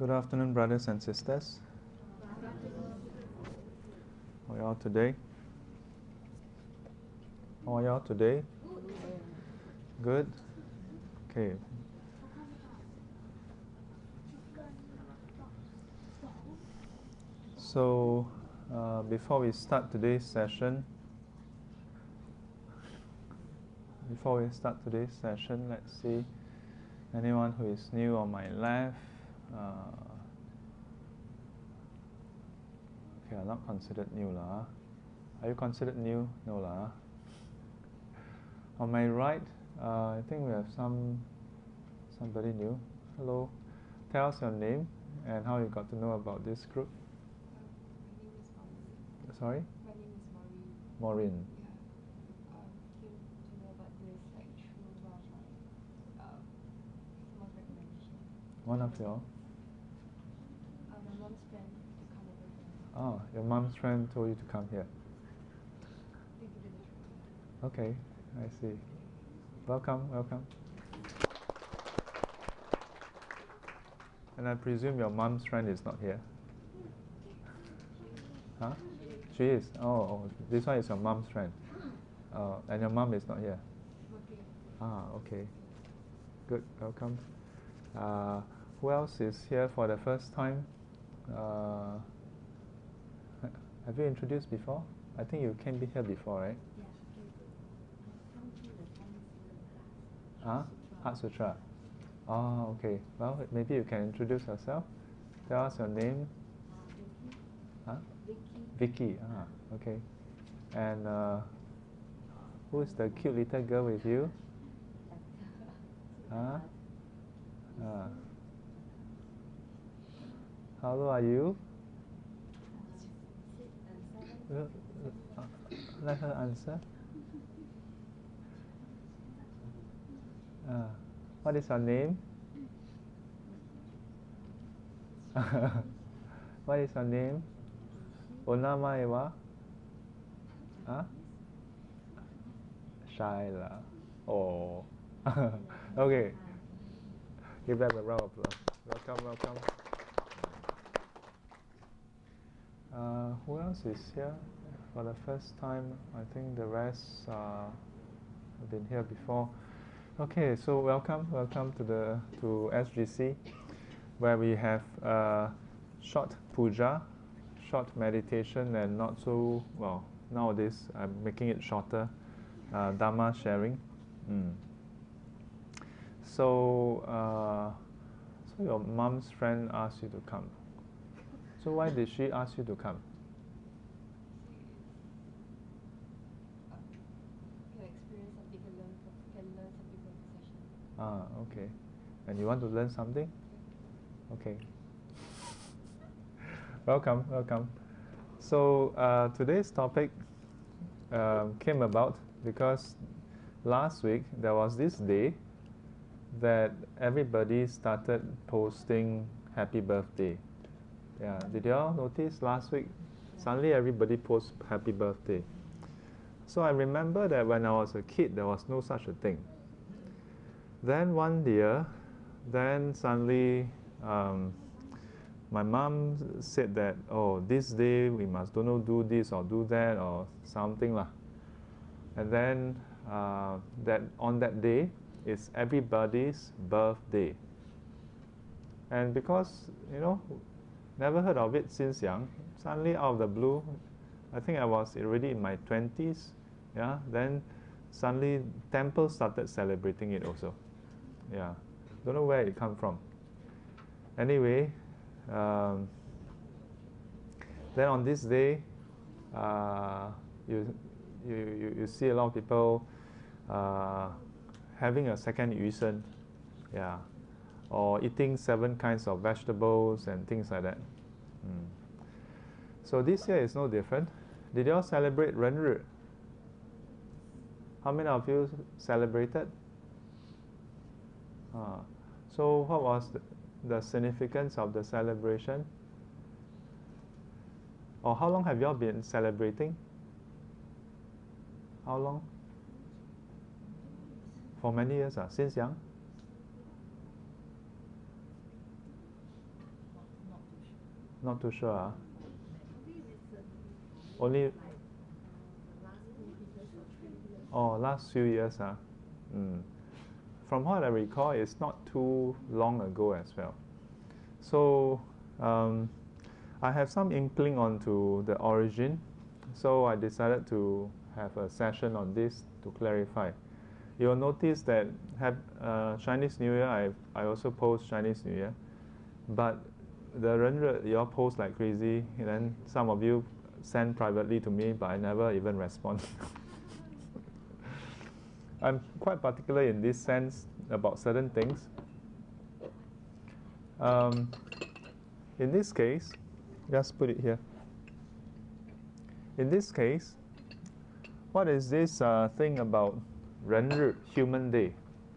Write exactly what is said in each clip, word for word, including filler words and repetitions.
Good afternoon, brothers and sisters. How are y'all today? How are y'all today? Good? Okay. So, uh, before we start today's session, before we start today's session, let's see. Anyone who is new on my left, uh, okay, I'm not considered new lah. Are you considered new? No lah. On my right, uh, I think we have some somebody new. Hello. Tell us your name and how you got to know about this group. My name is Maureen. Sorry? My name is Maureen. Maureen. Yeah. Um, came to know about this like through one of my um, someone's recommendation. One of your? Uh, my mom's friend to come over here. Oh, your mom's friend told you to come here. They give it a try. Okay, I see. Welcome, welcome. And I presume your mom's friend is not here? Huh? She is? Oh, oh this one is your mom's friend. Uh, and your mom is not here? Okay. Ah, okay. Good, welcome. Uh, who else is here for the first time? Uh, have you introduced before? I think you came here before, right? Yeah. Huh? Heart Sutra. Oh, okay. Well, maybe you can introduce yourself. Tell us your name. Huh? Vicky. Vicky. Ah, okay. And uh, who is the cute little girl with you? Huh? Ah. How old are you? Uh, uh, let her answer. Uh, what is your name? What is your name? Onamae wa? Huh? Shaila. Oh. Okay. Give them a round of applause. Welcome, welcome. Uh, who else is here for the first time? I think the rest uh, have been here before. Okay, so welcome, welcome to the to S G C, where we have uh, short puja, short meditation, and not so well. Nowadays, I'm making it shorter. Uh, Dhamma sharing. Mm. So, uh, so your mom's friend asked you to come. So why did she ask you to come? Can experience something, can learn, can learn something from the session. Ah, okay. And you want to learn something? Okay. Welcome, welcome. So uh, today's topic um, came about because last week there was this day that everybody started posting happy birthday. Yeah, did you all notice last week? Suddenly everybody posts happy birthday. So I remember that when I was a kid, there was no such a thing. Then one year, then suddenly um, my mom said that, oh, this day we must don't know do this or do that or something lah. And then uh, that on that day is everybody's birthday. And because, you know, never heard of it since young, suddenly out of the blue, I think I was already in my twenties, yeah, then suddenly temples started celebrating it also. Yeah, don't know where it come from. Anyway, um, then on this day, uh, you, you, you, you see a lot of people uh, having a second yu shen, yeah, or eating seven kinds of vegetables and things like that. Mm. So this year is no different. Did you all celebrate Renri? How many of you celebrated? Ah. So what was the, the significance of the celebration? Or how long have you all been celebrating? How long? For many years, ah, since young? Not too sure. Ah. Only. Oh, last few years. Ah. Mm. From what I recall, it's not too long ago as well. So um, I have some inkling onto the origin. So I decided to have a session on this to clarify. You'll notice that have, uh, Chinese New Year, I, I also post Chinese New Year. But the 人日 you all post like crazy, and then some of you send privately to me, but I never even respond. I'm quite particular in this sense about certain things. Um, in this case, just put it here. In this case, what is this uh, thing about 人日 Human Day?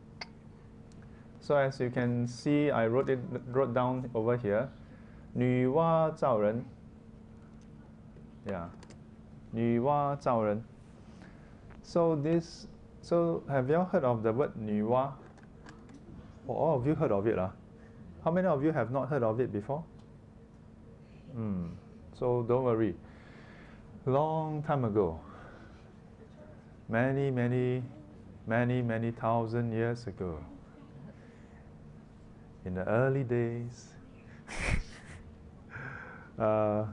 So as you can see, I wrote it wrote down over here. 女娲造人. Yeah. 女娲造人. So this so have you all heard of the word 女娲? Oh, all of you heard of it, ah? How many of you have not heard of it before? Hmm. So don't worry. Long time ago, many, many, many, many thousand years ago, in the early days, uh,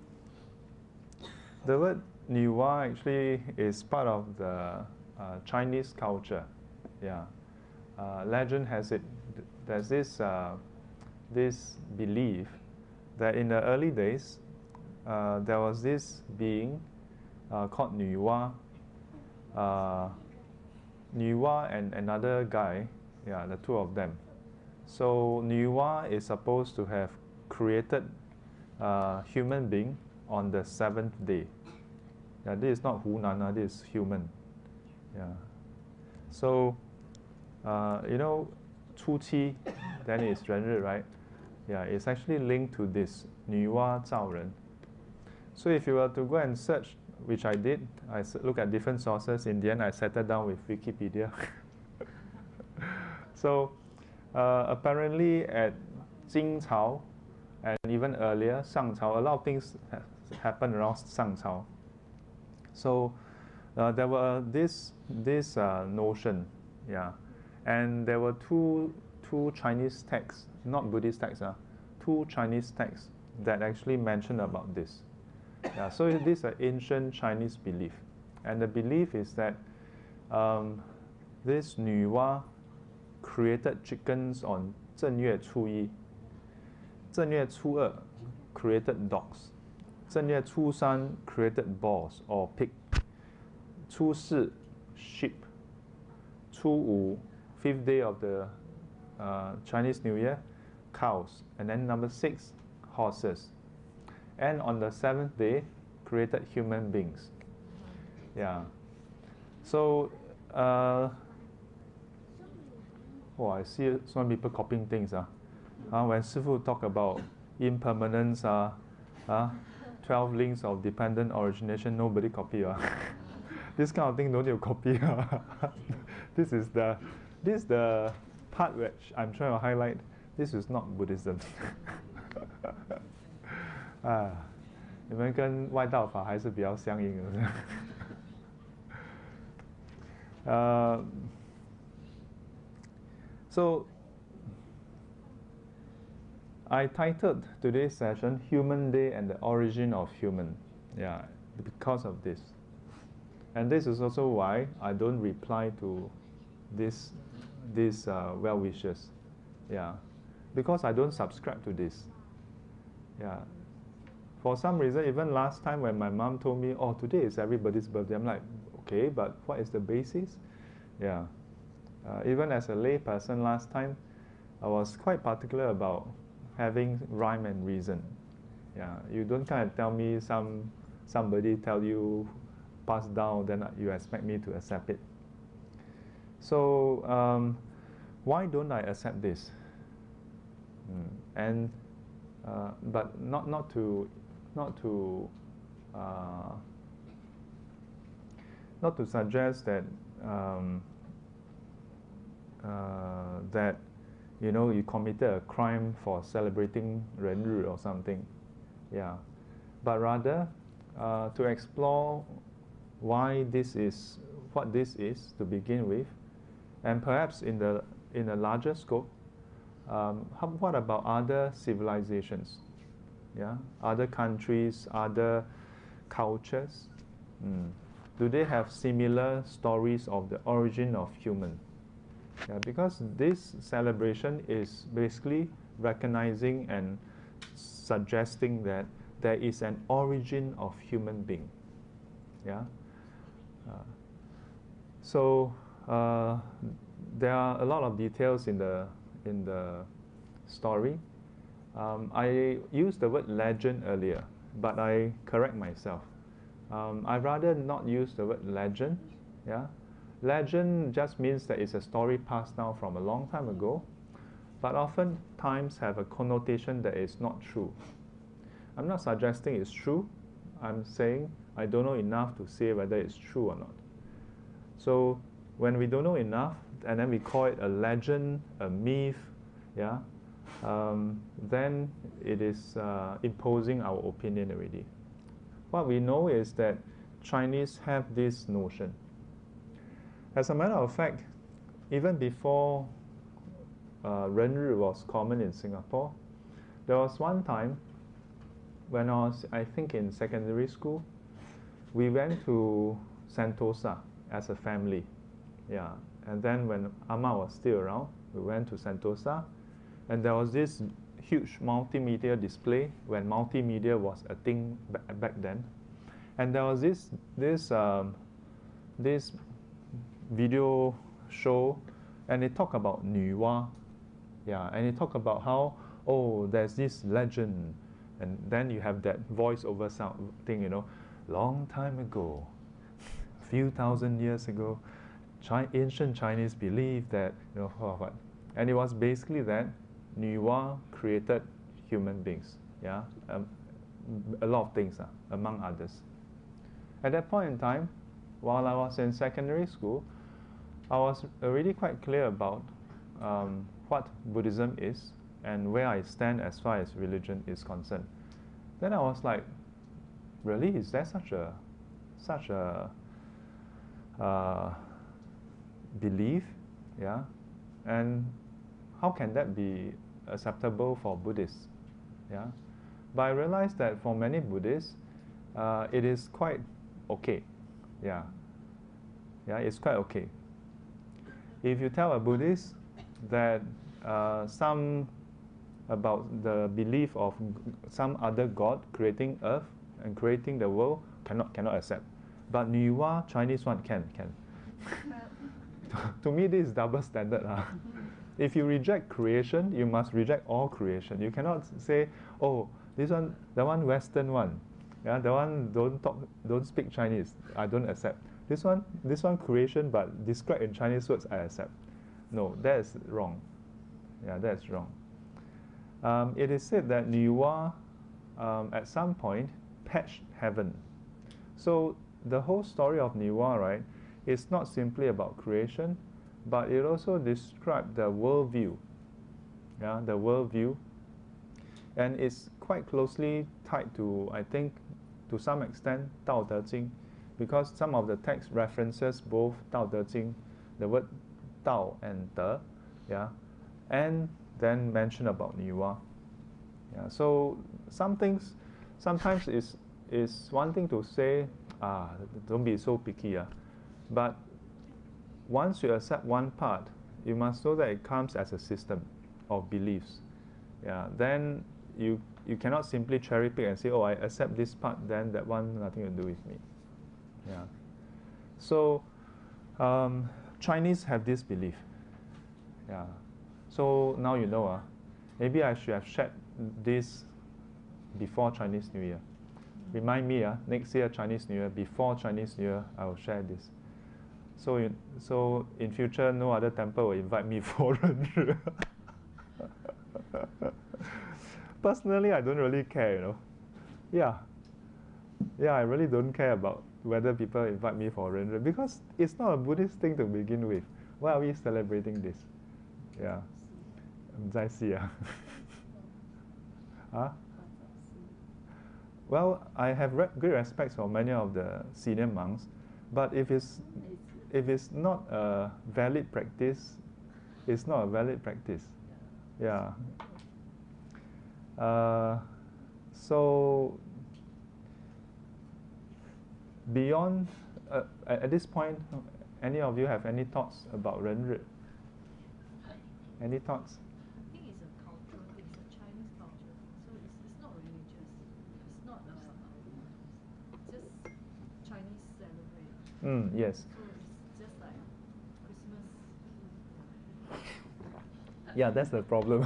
the word 女娲 actually is part of the uh, Chinese culture. Yeah, uh, legend has it. There's this uh, this belief that in the early days, uh, there was this being uh, called 女娲. Uh, 女娲and another guy, yeah, the two of them. So 女娲 is supposed to have created a human being on the seventh day. Yeah, this is not Hunan, this is human. Yeah. So, uh, you know, 初七, then it's 人日, right? Yeah, it's actually linked to this 女娲造人. So if you were to go and search, which I did, I look at different sources. In the end, I settled down with Wikipedia. So uh, apparently at Jing Cao and even earlier, Shang Cao, a lot of things ha happened around Shang Cao. So uh, there were this this uh, notion, yeah, and there were two two Chinese texts, not Buddhist texts, uh, two Chinese texts that actually mention about this. Yeah, so this is an ancient Chinese belief, and the belief is that um, this 女娲 created chickens on 正月初一. 正月初二 created dogs. 正月初三 created balls or pig. 初四 sheep. 初五 fifth day of the uh, Chinese New Year, cows, and then number six, horses. And on the seventh day, created human beings. Yeah. So, uh, oh, I see some people copying things. Uh. Uh, when Sifu talk about impermanence, uh, uh, twelve links of dependent origination, nobody copy. Uh. This kind of thing don't need to copy. Uh. This is the this is the part which I'm trying to highlight. This is not Buddhism. 啊，你们跟外道法还是比较相应的。uh, so I titled today's session Human Day and the Origin of Human. Yeah, because of this. And this is also why I don't reply to this these uh, well wishes. Yeah, because I don't subscribe to this. Yeah. For some reason, even last time when my mom told me, oh, today is everybody's birthday, I'm like, okay, but what is the basis? Yeah. Uh, even as a lay person last time, I was quite particular about having rhyme and reason. Yeah. You don't kind of tell me some somebody tell you pass down, then you expect me to accept it. So um, why don't I accept this? Mm. And uh, but not not to not to uh, not to suggest that um, uh, that you know you committed a crime for celebrating 人日 or something. Yeah, but rather uh, to explore why this is what this is to begin with, and perhaps in the in a larger scope, um, how, what about other civilizations? Yeah, other countries, other cultures. Mm. Do they have similar stories of the origin of human? Yeah, because this celebration is basically recognizing and suggesting that there is an origin of human being. Yeah. Uh, so uh, there are a lot of details in the in the story. Um, I used the word legend earlier, but I correct myself. Um, I rather not use the word legend. Yeah, legend just means that it's a story passed down from a long time ago, but oftentimes have a connotation that is not true. I'm not suggesting it's true. I'm saying I don't know enough to say whether it's true or not. So when we don't know enough, and then we call it a legend, a myth, yeah, um, then it is uh, imposing our opinion already. What we know is that Chinese have this notion. As a matter of fact, even before uh, Renri was common in Singapore, there was one time when I was, I think, in secondary school, we went to Sentosa as a family. Yeah, and then when Amma was still around, we went to Sentosa, and there was this huge multimedia display when multimedia was a thing back then, and there was this this um, this video show, and they talk about 女娲, yeah, and they talk about how, oh, there's this legend, and then you have that voiceover sound thing, you know, long time ago, a few thousand years ago, Chi ancient Chinese believed that, you know, what, and it was basically that 女娲 created human beings, yeah, um, a lot of things, uh, among others. At that point in time, while I was in secondary school, I was already quite clear about um, what Buddhism is and where I stand as far as religion is concerned. Then I was like, really, is there such a such a uh, belief? Yeah, and how can that be acceptable for Buddhists? Yeah, but I realized that for many Buddhists, uh, it is quite okay. Yeah, yeah, it's quite okay. If you tell a Buddhist that uh, some about the belief of some other god creating earth and creating the world, cannot cannot accept, but 女娲 Chinese one can can. To me, this is double standard. Huh? If you reject creation, you must reject all creation. You cannot say, oh, this one, the one Western one, yeah, the one don't talk, don't speak Chinese, I don't accept. This one, this one creation, but described in Chinese words, I accept. No, that is wrong. Yeah, that's wrong. Um, it is said that 女娲, um, at some point, patched heaven. So the whole story of 女娲, right, is not simply about creation, but it also describes the worldview. Yeah, the worldview, and it's quite closely tied to, I think, to some extent, 道德经, because some of the text references both 道德经, the word 道 and 德, yeah, and then mention about 女娲. Yeah, so some things, sometimes is is one thing to say, ah, don't be so picky, ah, but once you accept one part, you must know that it comes as a system of beliefs. Yeah, then you you cannot simply cherry pick and say, oh, I accept this part, then that one nothing to do with me. Yeah. So um, Chinese have this belief. Yeah. So now you know. Uh, maybe I should have shared this before Chinese New Year. Remind me, uh, next year Chinese New Year, before Chinese New Year, I will share this. So in, so in future, no other temple will invite me for Renri. Personally, I don't really care, you know. Yeah. Yeah, I really don't care about whether people invite me for Renri, because it's not a Buddhist thing to begin with. Why are we celebrating this? Yeah. 唔再試啊？啊？ Well, I have re great respect for many of the senior monks, but if it's if it's not a valid practice, it's not a valid practice. Yeah. Uh, so beyond uh, at, at this point, any of you have any thoughts about Renri? Any thoughts? I think it's a cultural thing, it's a Chinese culture, so it's, it's not religious, it's not uh, just Chinese celebrate. Mm, yes. So it's just like Christmas. Yeah, that's the problem.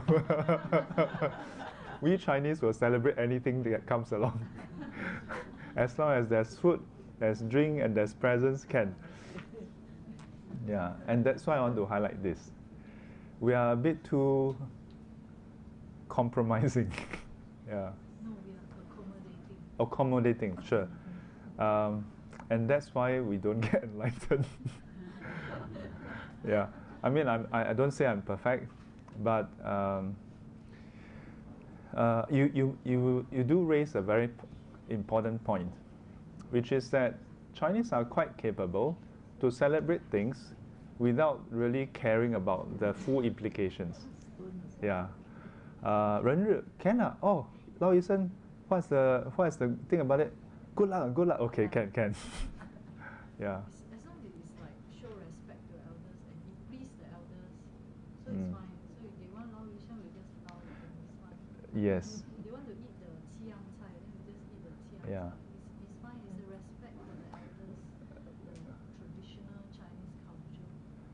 We Chinese will celebrate anything that comes along. As long as there's food, there's drink, and there's presents, can. Yeah, and that's why I want to highlight this. We are a bit too compromising. Yeah. No, we are accommodating. Accommodating, sure. Um, and that's why we don't get enlightened. Yeah. I mean, I'm, I, I don't say I'm perfect, but um, uh, you, you, you, you do raise a very important point, which is that Chinese are quite capable to celebrate things without really caring about the full implications. Yeah. Uh, 人日 can ah. Oh, Lao Yisan, what's the what's the thing about it? Good luck, good luck. Okay, can can. Yeah. As, as long as it's like show respect to elders and you please the elders, so Mm. it's fine. So if they want Lao Yu Shan, we just Lao Yu Shan, it's fine. Yes. If they want to eat the qiyang cai, then we just eat the qiyang Yeah. cai. It's, it's fine. It's a respect for the elders, the traditional Chinese culture.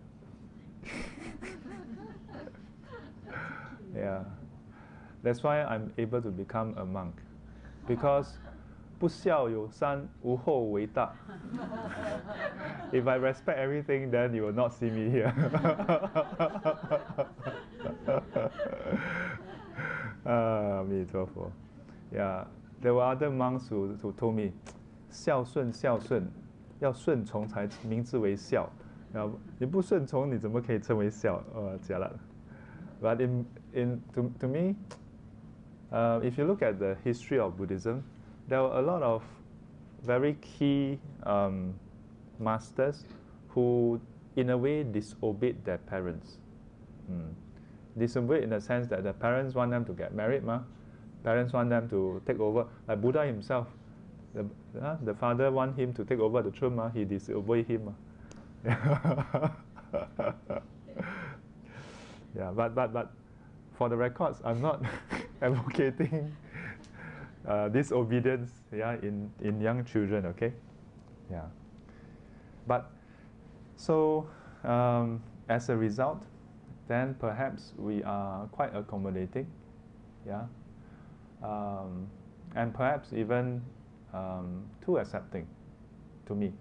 Yeah. That's why I'm able to become a monk, because 不孝有三，无后为大. If I respect everything, then you will not see me here. Ah, 阿弥陀佛. Yeah, there were other monks who, who told me, 孝顺孝顺，要顺从才名字为孝。你不顺从，你怎么可以称为孝？呃，假了。But in in to to me, uh, if you look at the history of Buddhism, there were a lot of very key um, masters who, in a way, disobeyed their parents. Mm. Disobeyed in the sense that the parents want them to get married, ma. Parents want them to take over. Like Buddha himself, the, uh, the father want him to take over the throne, ma. He disobeyed him. Ma. Yeah, but but but for the records, I'm not advocating uh, disobedience, yeah, in in young children. Okay, yeah. But so um, as a result, then perhaps we are quite accommodating, yeah, um, and perhaps even um, too accepting, to me.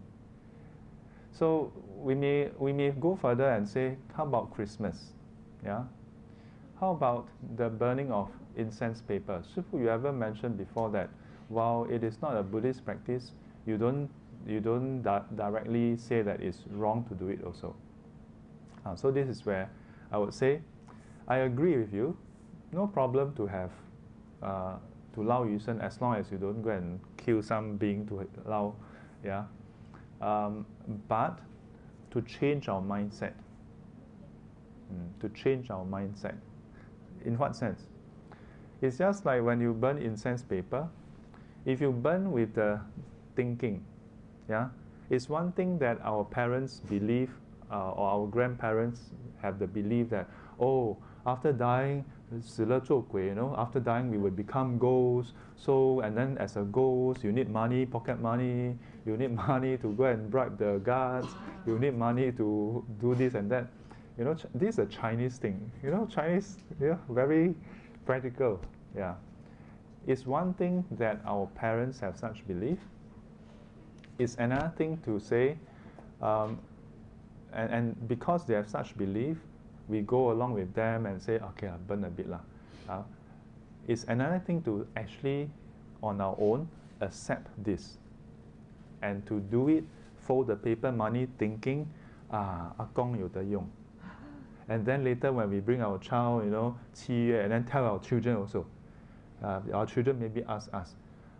So we may we may go further and say, how about Christmas? Yeah. How about the burning of incense paper? Shifu, you ever mentioned before that while it is not a Buddhist practice, you don't you don't di directly say that it's wrong to do it also. Uh, so this is where I would say, I agree with you. No problem to have uh, to Lao Yu Shen as long as you don't go and kill some being to Lao, yeah. Um, but to change our mindset. Mm, to change our mindset. In what sense? It's just like when you burn incense paper. If you burn with the thinking, yeah, it's one thing that our parents believe uh, or our grandparents have the belief that, oh, after dying, 死了做鬼, you know, after dying we will become ghosts. So, and then as a ghost, you need money, pocket money, you need money to go and bribe the guards, you need money to do this and that. You know, this is a Chinese thing. You know, Chinese, yeah, very practical. Yeah, it's one thing that our parents have such belief. It's another thing to say, um, and, and because they have such belief, we go along with them and say, okay, I burn a bit lah. Uh, it's another thing to actually, on our own, accept this, and to do it, fold the paper money, thinking, ah, 阿公有得用. And then later when we bring our child, you know, 七月, and then tell our children also. Uh, our children maybe ask us,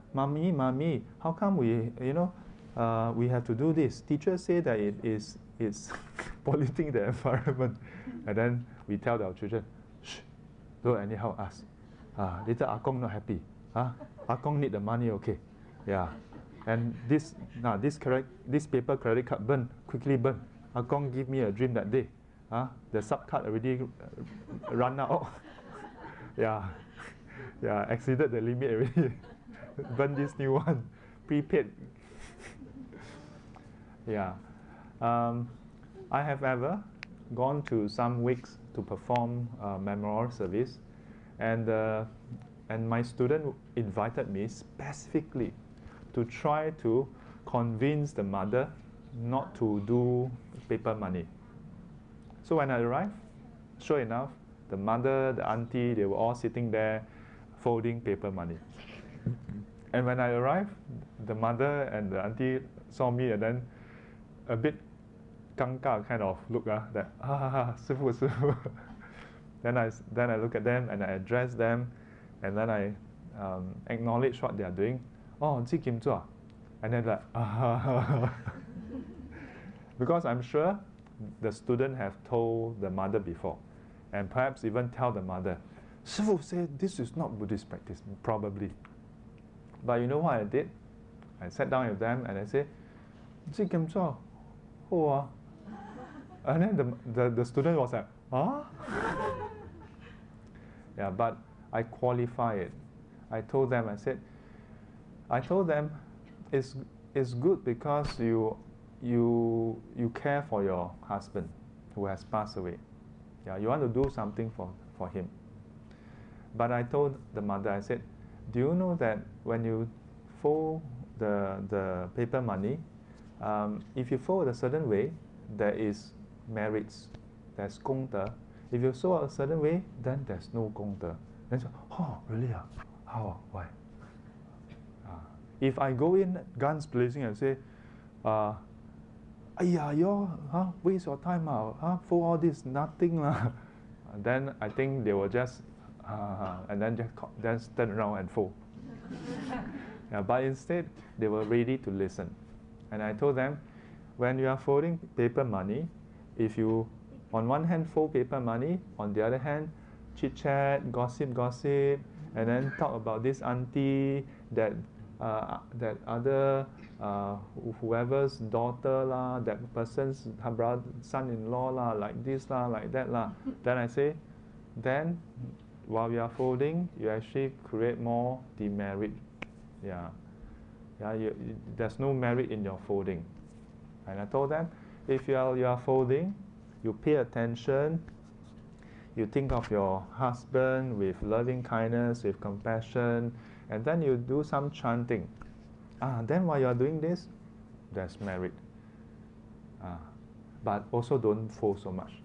Mommy, mommy, how come we, you know, uh, we have to do this? Teachers say that it is it's polluting the environment. And then we tell our children, shh, don't anyhow ask. Ah, later Ah Gong not happy. Ah, Ah Gong need the money, okay. Yeah. And this now this correct this paper credit card burn, quickly burn. Ah Gong give me a dream that day. Ah, the sub card already uh, run out. Yeah. Yeah, exceeded the limit already. Burn this new one. Prepaid. Yeah. Um, I have ever gone to some weeks to perform uh, memorial service, and uh, and my student invited me specifically to try to convince the mother not to do paper money. So when I arrived, sure enough, the mother, the auntie, they were all sitting there folding paper money. And when I arrived, the mother and the auntie saw me and then a bit 尴尬 kind of look, uh, that, ah, 师父, 师父. then, I, then I look at them and I address them, and then I um, acknowledge what they are doing. Oh, 自己kim做. And then like, ah. Because I'm sure the student have told the mother before, and perhaps even tell the mother, 师父 said this is not Buddhist practice, probably. But you know what I did? I sat down with them and I said, 自己kim做. Oh, uh. And then the, the, the student was like, huh? Yeah, but I qualify it. I told them, I said, I told them it's, it's good because you, you, you care for your husband who has passed away. Yeah, you want to do something for, for him. But I told the mother, I said, do you know that when you fold the, the paper money, um, if you fold a certain way, there is merits, there's 功德. If you fold a certain way, then there's no 功德. Then she said, oh, really? Ah? How? Why? Uh, if I go in guns blazing and say, uh, Aiya, you huh, waste your time, uh, huh, for all this, nothing. Uh, then I think they will just, uh, and then just, just turn around and fold. Yeah, but instead, they were ready to listen. And I told them, when you are folding paper money, if you, on one hand, fold paper money, on the other hand, chit-chat, gossip, gossip, and then talk about this auntie, that uh, that other, uh, whoever's daughter lah, that person's her brother, son-in-law lah, like this lah, like that lah. Then I say, then while you are folding, you actually create more demerit. Yeah, yeah. You, you, there's no merit in your folding. And I told them, if you are you are folding, you pay attention. You think of your husband with loving kindness, with compassion, and then you do some chanting. Ah, then while you are doing this, there's merit. Ah, but also don't fold so much.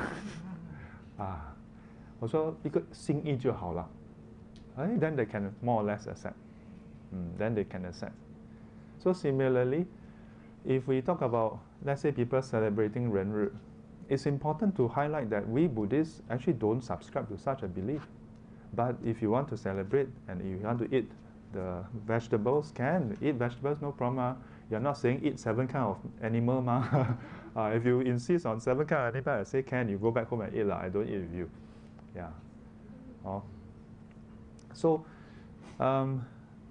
Ah, also 一个心意就好了. Then they can more or less accept. Mm, then they can accept. So similarly, if we talk about, let's say, people celebrating Renru, it's important to highlight that we Buddhists actually don't subscribe to such a belief. But if you want to celebrate and if you want to eat the vegetables, can eat vegetables, no problem. You're not saying eat seven kind of animal, ma. uh, if you insist on seven kind of animal, I say can. You go back home and eat lah. I don't eat with you. Yeah. Oh. So, um,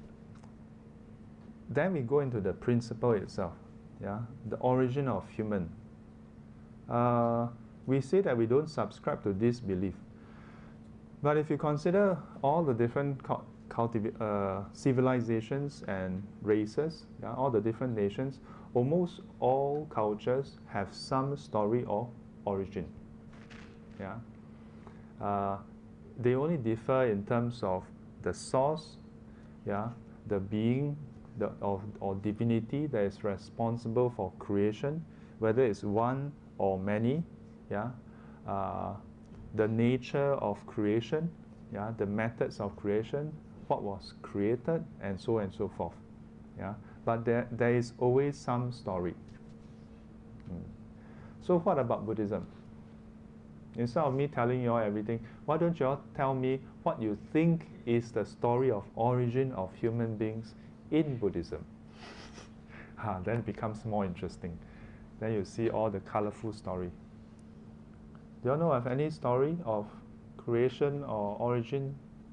then we go into the principle itself. Yeah, the origin of human. Uh, we say that we don't subscribe to this belief. But if you consider all the different uh, civilizations and races, yeah, all the different nations, almost all cultures have some story of origin. Yeah, uh, they only differ in terms of the source, yeah, the being, the of or divinity that is responsible for creation, whether it's one or many, yeah, uh, the nature of creation, yeah, the methods of creation, what was created, and so on and so forth, yeah. But there, there is always some story. Mm. So what about Buddhism? Instead of me telling you all everything, why don't you all tell me what what you think is the story of origin of human beings in Buddhism. Ah, then it becomes more interesting. Then you see all the colorful story. Do you know of any story of creation or origin?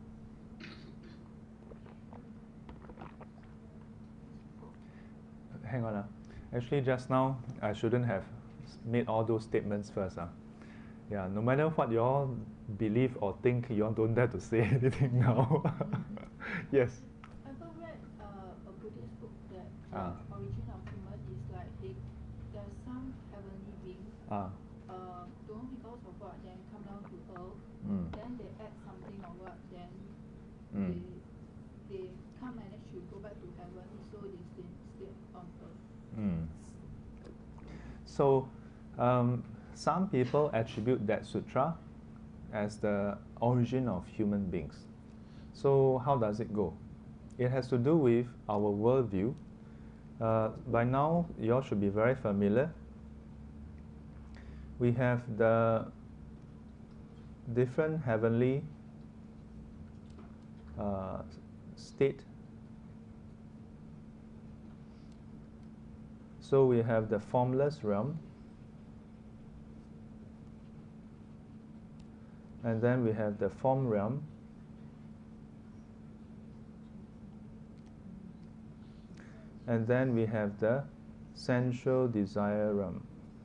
Hang on. Uh. Actually, just now, I shouldn't have made all those statements first. Uh. Yeah, no matter what you all believe or think, you all don't dare to say anything now. Yes? I ever read uh, a Buddhist book that the Ah. origin of human is like they, there's some heavenly beings, Ah. uh, don't know because of what, then come down to earth, Mm. then they add something or what, then Mm. they, they can't manage to go back to heaven, so they stay, stay on earth. Mm. So, um, some people attribute that sutra as the origin of human beings. So, how does it go? It has to do with our worldview. Uh, by now, you all should be very familiar. We have the different heavenly uh, state. So we have the formless realm, and then we have the form realm, and then we have the sensual desire realm.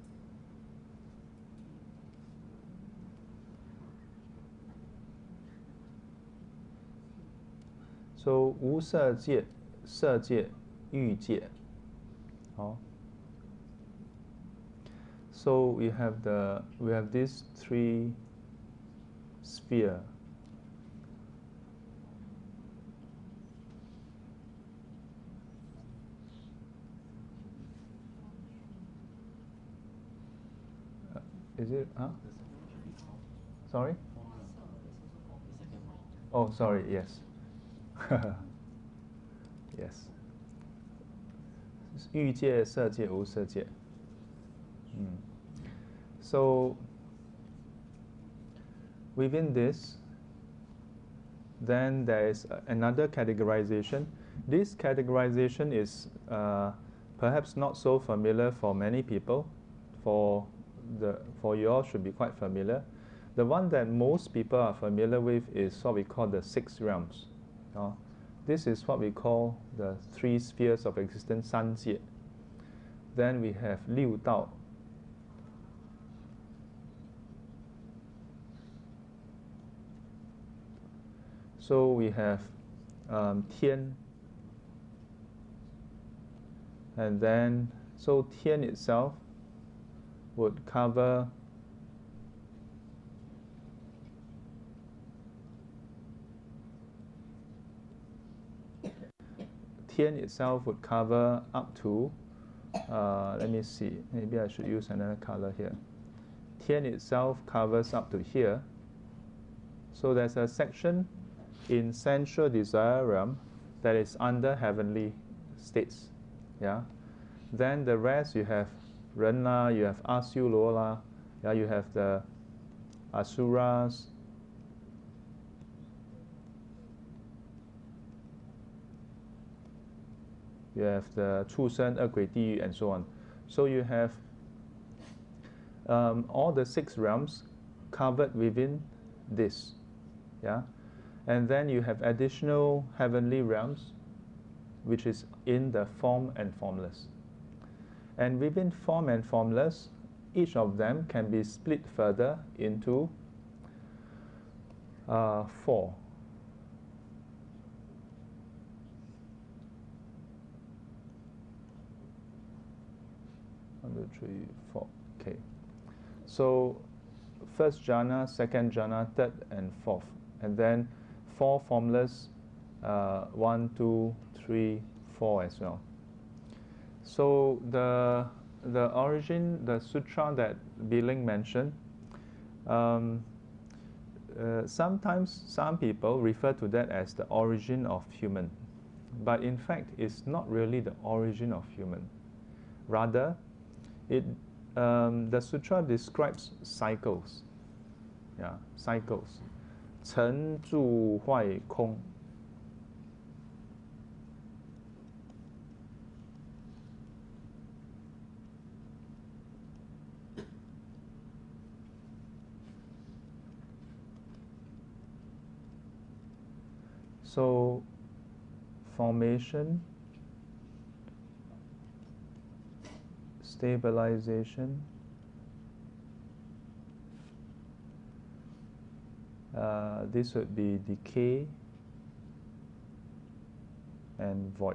So 无色界、色界、欲界. Oh. So we have the we have these three sphere. Uh, is it? Huh? Sorry? Oh, sorry. Yes. Yes. 欲界、色界、无色界. Mm. So within this, then there is another categorization. This categorization is uh, perhaps not so familiar for many people. For the for you all should be quite familiar. The one that most people are familiar with is what we call the six realms. Uh, this is what we call the three spheres of existence, 三界. Then we have 六道. So we have um, 天, and then so 天 itself would cover Tian itself would cover up to, uh, let me see, maybe I should use another color here. Tian itself covers up to here. So there's a section in sensual desire realm that is under heavenly states. Yeah. Then the rest you have Ren la, you have Asyulo la, yeah, you have the Asuras. You have the 畜生、恶鬼、地狱, and so on. So you have um, all the six realms covered within this. Yeah? And then you have additional heavenly realms, which is in the form and formless. And within form and formless, each of them can be split further into uh, four. One, two, three, four. Okay. So first jhana, second jhana, third and fourth. And then four formless, uh, one, two, three, four as well. So the the origin, the sutra that Bi-Ling mentioned, um, uh, sometimes some people refer to that as the origin of human. But in fact, it's not really the origin of human. Rather, it um, the sutra describes cycles. Yeah, cycles. 成住坏空。So, formation, stabilization, uh, this would be decay and void.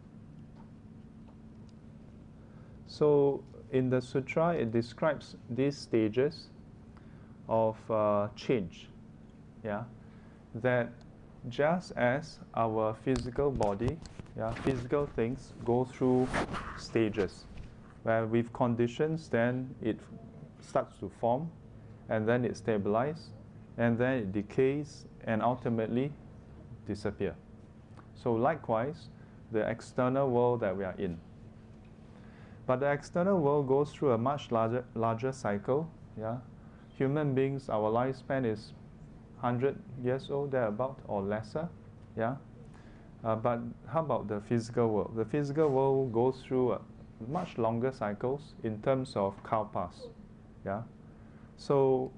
So, in the sutra, it describes these stages of uh, change, yeah, that just as our physical body, yeah, physical things go through stages, where with conditions, then it starts to form, and then it stabilizes, and then it decays, and ultimately disappear. So likewise, the external world that we are in. But the external world goes through a much larger, larger cycle, yeah. Human beings, our lifespan is one hundred years old, thereabout, or lesser, yeah. Uh, but how about the physical world? The physical world goes through a much longer cycles in terms of kalpas, yeah. So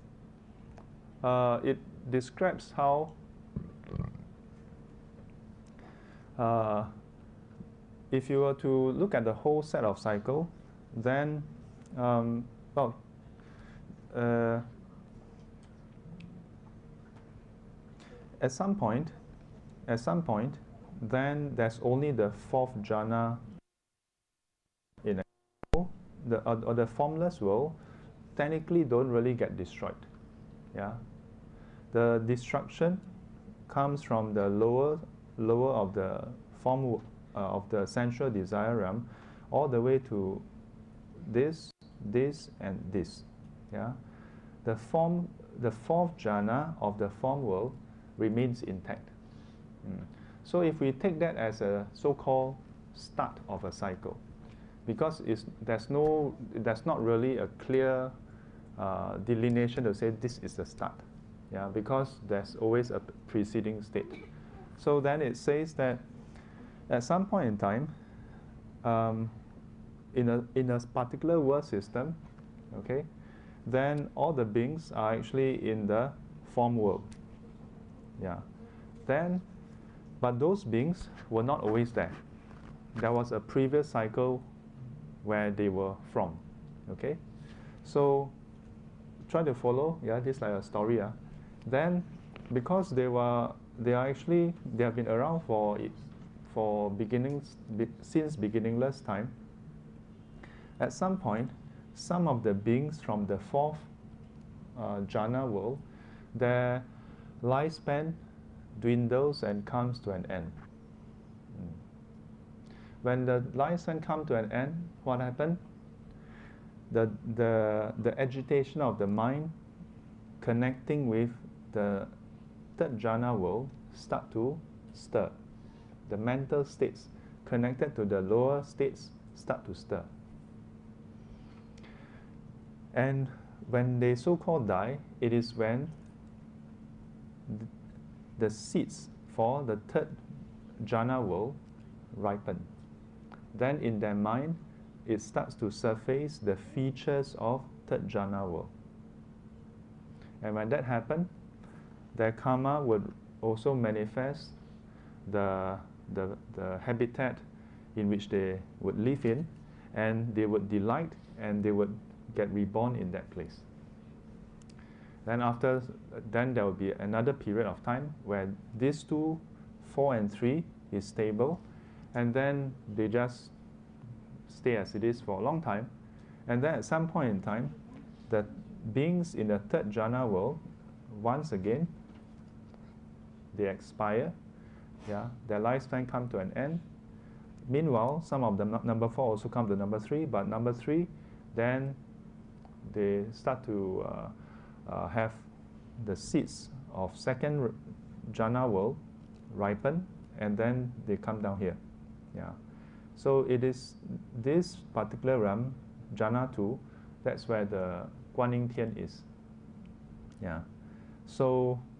uh, it describes how uh, if you were to look at the whole set of cycle, then um, well. Uh, At some point, at some point, then there's only the fourth jhana in a the or, or the formless world technically don't really get destroyed. Yeah, the destruction comes from the lower lower of the form uh, of the sensual desire realm, all the way to this, this, and this. Yeah, the form, the fourth jhana of the form world remains intact. Mm. So if we take that as a so-called start of a cycle, because it's, there's no, there's not really a clear uh, delineation to say this is the start, yeah, because there's always a preceding state. So then it says that at some point in time, um, in a in a particular world system, okay, then all the beings are actually in the form world. Yeah. Then, but those beings were not always there. There was a previous cycle where they were from. Okay? So, try to follow. Yeah, this is like a story. Yeah. Then, because they were, they are actually, they have been around for for beginnings be, since beginningless time. At some point, some of the beings from the fourth uh, jhana world, their lifespan dwindles and comes to an end. Mm. When the lifespan comes to an end, what happened? The, the, the agitation of the mind connecting with the third jhana world start to stir. The mental states connected to the lower states start to stir. And when they so-called die, it is when the seeds for the third jhana world ripen. Then in their mind, it starts to surface the features of third jhana world. And when that happens, their karma would also manifest the, the, the habitat in which they would live in, and they would delight and they would get reborn in that place. Then after, then there will be another period of time where these two, four and three, is stable, and then they just stay as it is for a long time. And then at some point in time, the beings in the third jhana world, once again, they expire. Yeah, their lifespan come to an end. Meanwhile, some of them, number four also come to number three, but number three, then they start to uh, Uh, have the seeds of second jhana world ripen, and then they come down here. Yeah. So it is this particular realm, jhana two, that's where the Guan Yin Tian is. Yeah. So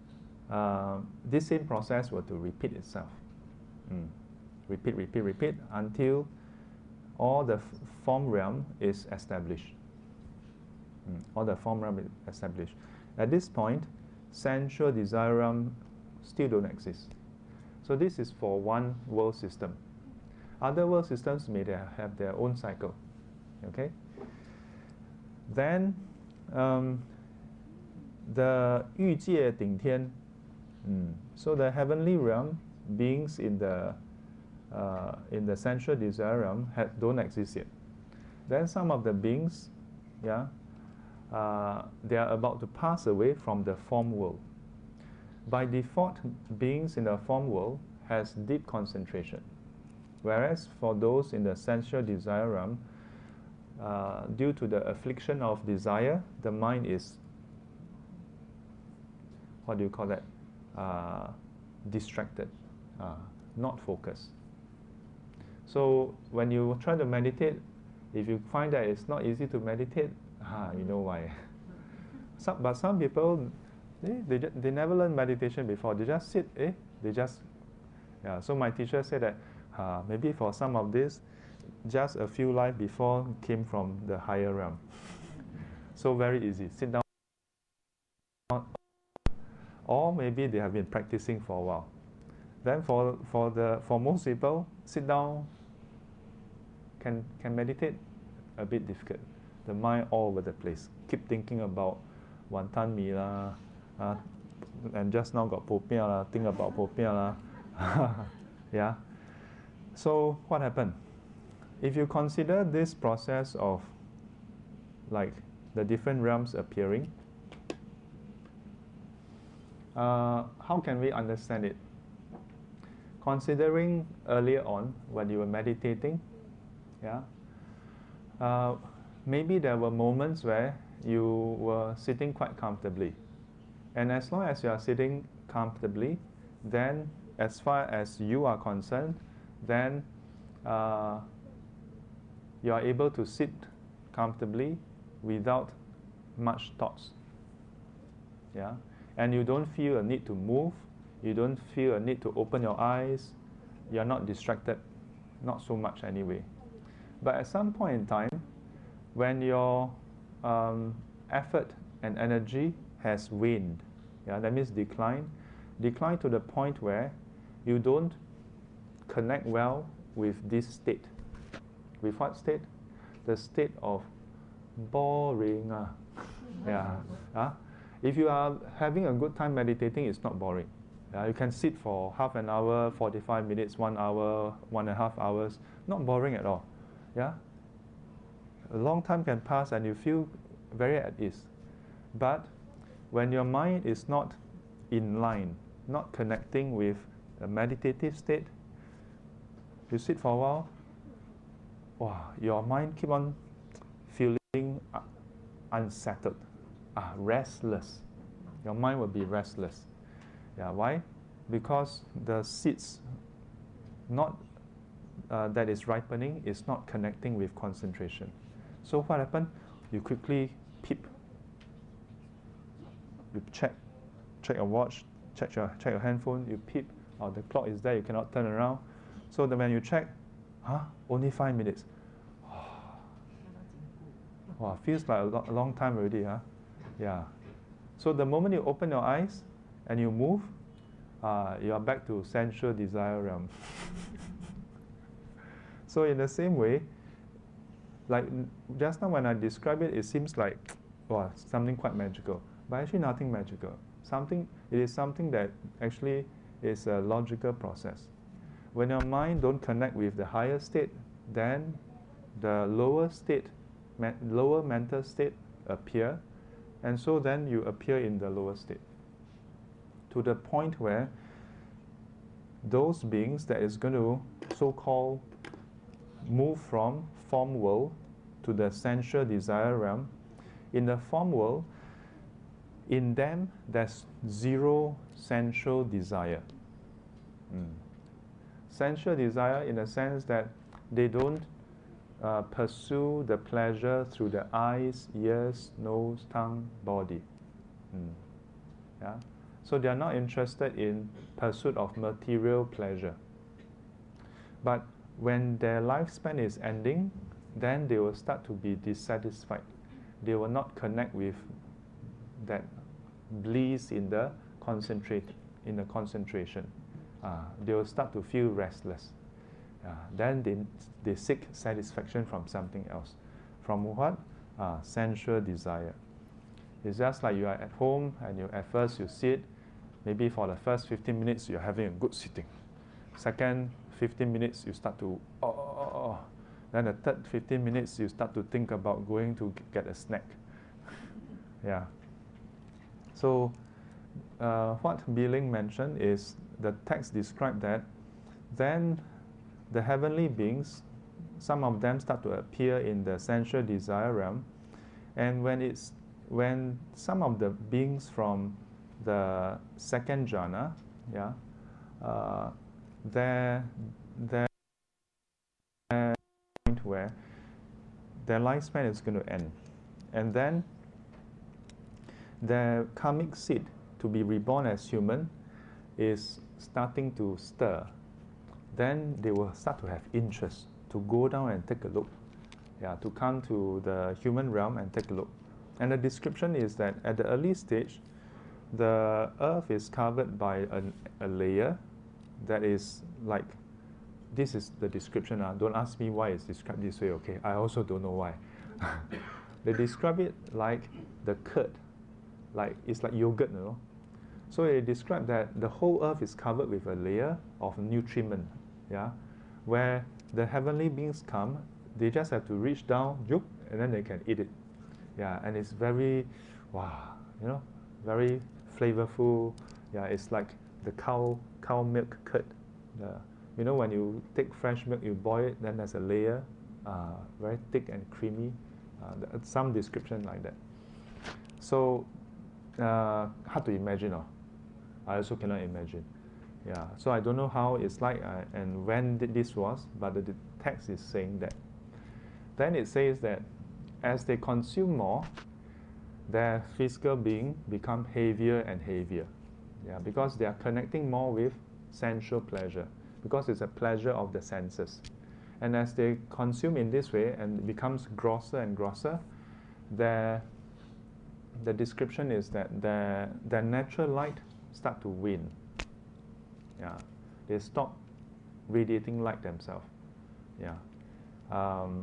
uh, this same process were to repeat itself. Mm. Repeat, repeat, repeat until all the form realm is established. Mm. All the form realm is established. At this point, sensual desire realm still don't exist. So this is for one world system. Other world systems may have their own cycle. Okay. Then um, the 欲界顶天, mm. so the heavenly realm beings in the uh, in the sensual desire realm don't exist yet. Then some of the beings, yeah, uh, they are about to pass away from the form world. By default, beings in the form world has deep concentration, whereas for those in the sensual desire realm, uh, due to the affliction of desire, the mind is, what do you call that, uh, distracted, uh, not focused. So when you try to meditate, if you find that it's not easy to meditate, ah, you know why. Some, but some people, they, they, they never learn meditation before. They just sit, eh? They just, yeah. So my teacher said that uh, maybe for some of this, just a few lives before came from the higher realm. So very easy, sit down. Or maybe they have been practicing for a while. Then for, for, the, for most people, sit down, can, can meditate, a bit difficult. The mind all over the place. Keep thinking about wanton mee lah, uh, and just now got popiah lah, think about popiah lah. Yeah. So what happened? If you consider this process of like the different realms appearing, uh, how can we understand it? Considering earlier on when you were meditating, yeah, uh, maybe there were moments where you were sitting quite comfortably. And as long as you are sitting comfortably, then as far as you are concerned, then uh, you are able to sit comfortably without much thoughts. Yeah? And you don't feel a need to move, you don't feel a need to open your eyes, you're not distracted, not so much anyway. But at some point in time, when your um, effort and energy has waned, yeah, that means decline, decline to the point where you don't connect well with this state. With what state? The state of boring. Uh. Yeah. Uh. If you are having a good time meditating, it's not boring. Yeah, you can sit for half an hour, forty-five minutes, one hour, one and a half hours. Not boring at all. Yeah? A long time can pass and you feel very at ease. But when your mind is not in line, not connecting with a meditative state, you sit for a while, wow, your mind keep on feeling uh, unsettled, uh, restless. Your mind will be restless. Yeah, why? Because the seeds not uh, that is ripening is not connecting with concentration. So what happened? You quickly peep. You check, check your watch, check your check your handphone. You peep. Oh, the clock is there. You cannot turn around. So that when you check, huh? Only five minutes. Wow, feels like a, lo a long time already, huh? Yeah. So the moment you open your eyes and you move, uh, you are back to sensual desire realm. So in the same way, like just now when I describe it, it seems like wow, something quite magical. But actually nothing magical. Something, it is something that actually is a logical process. When your mind don't connect with the higher state, then the lower state, me lower mental state appear, and so then you appear in the lower state. To the point where those beings that is going to so-called move from form world to the sensual desire realm, in the form world, in them there's zero sensual desire. Mm. Sensual desire in the sense that they don't uh, pursue the pleasure through the eyes, ears, nose, tongue, body. Mm. Yeah? So they are not interested in pursuit of material pleasure. But when their lifespan is ending, then they will start to be dissatisfied. They will not connect with that bliss in the concentrate in the concentration. Uh, they will start to feel restless. Uh, then they, they seek satisfaction from something else. From what? Uh, sensual desire. It's just like you are at home and you at first you sit, maybe for the first fifteen minutes you're having a good sitting. Second fifteen minutes you start to oh, oh, oh, oh. Then the third fifteen minutes you start to think about going to get a snack. Yeah. So uh, what Bi-Ling mentioned is the text described that then the heavenly beings, some of them start to appear in the sensual desire realm, and when it's when some of the beings from the second jhana, yeah, uh, their their point where their lifespan is going to end, and then their karmic seed to be reborn as human is starting to stir. Then they will start to have interest to go down and take a look, yeah, to come to the human realm and take a look. And the description is that at the early stage, the earth is covered by a, a layer that is like, this is the description. Uh. Don't ask me why it's described this way, okay? I also don't know why. They describe it like the curd, like it's like yogurt, you know. So they describe that the whole earth is covered with a layer of nutriment, yeah, where the heavenly beings come, they just have to reach down, yoop, and then they can eat it. Yeah, and it's very, wow, you know, very flavorful. Yeah, it's like the cow cow milk curd. The, you know, when you take fresh milk, you boil it, then there's a layer, uh, very thick and creamy. Uh, some description like that. So uh, hard to imagine. Oh. I also cannot imagine. Yeah, so I don't know how it's like uh, and when this was, but the, the text is saying that. Then it says that as they consume more, their physical being become heavier and heavier. Yeah, because they are connecting more with sensual pleasure, because it's a pleasure of the senses. And as they consume in this way and it becomes grosser and grosser, their, the description is that their, their natural light start to wane. Yeah, they stop radiating light themselves. Yeah. Um,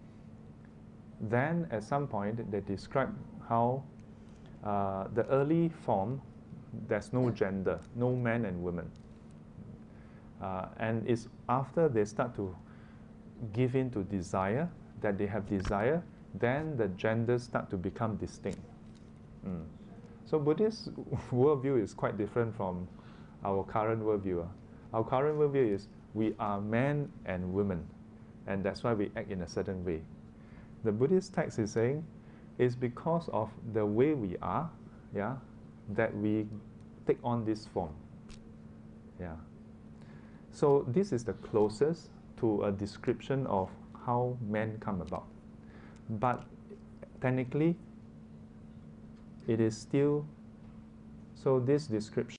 then at some point they describe how uh, the early form, there's no gender, no man and women. Uh, and it's after they start to give in to desire, that they have desire, then the genders start to become distinct. Mm. So Buddhist worldview is quite different from our current worldview. Our current worldview is we are men and women, and that's why we act in a certain way. The Buddhist text is saying it's because of the way we are, yeah, that we take on this form. Yeah. So this is the closest to a description of how men come about. But technically, it is still, so this description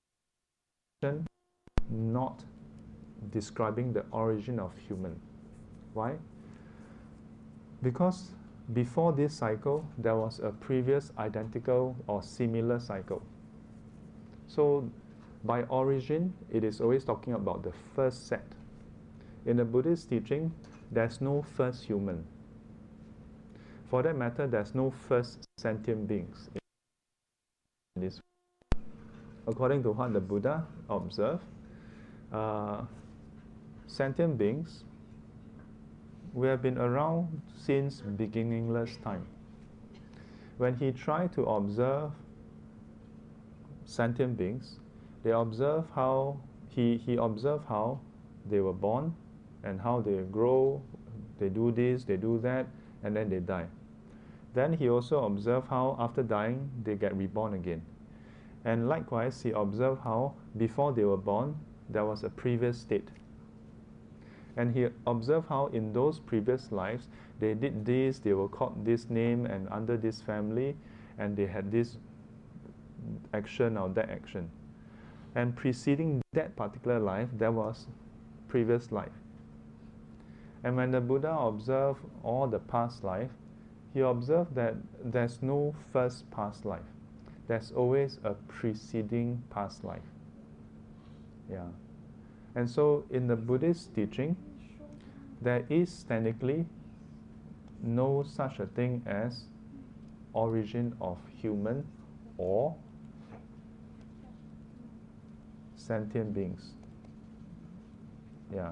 not describing the origin of human. Why? Because before this cycle, there was a previous identical or similar cycle. So by origin, it is always talking about the first set. In the Buddhist teaching, there's no first human. For that matter, there's no first sentient beings in this. According to what the Buddha observed, uh, sentient beings, we have been around since beginningless time. When he tried to observe sentient beings, they observe how he, he observed how they were born and how they grow, they do this, they do that, and then they die. Then he also observed how after dying they get reborn again. And likewise, he observed how before they were born there was a previous state. And he observed how in those previous lives they did this, they were called this name and under this family, and they had this action or that action. And preceding that particular life, there was previous life. And when the Buddha observed all the past life, he observed that there's no first past life. There's always a preceding past life. Yeah. And so in the Buddhist teaching, there is technically no such a thing as origin of human or sentient beings. Yeah.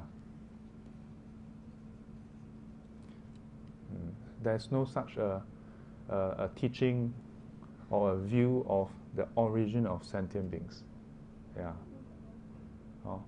Mm. There's no such a, a, a teaching or a view of the origin of sentient beings. Yeah. Oh.